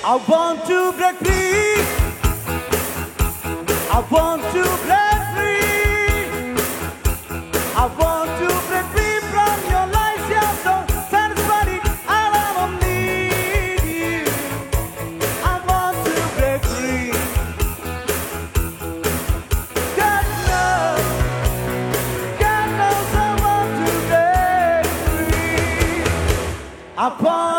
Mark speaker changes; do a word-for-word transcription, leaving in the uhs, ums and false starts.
Speaker 1: I want to break free. I want to break free. I want to break free from your lies. You're so satisfied. I don't need you. I want to break free. God knows, God knows I want to break free. I want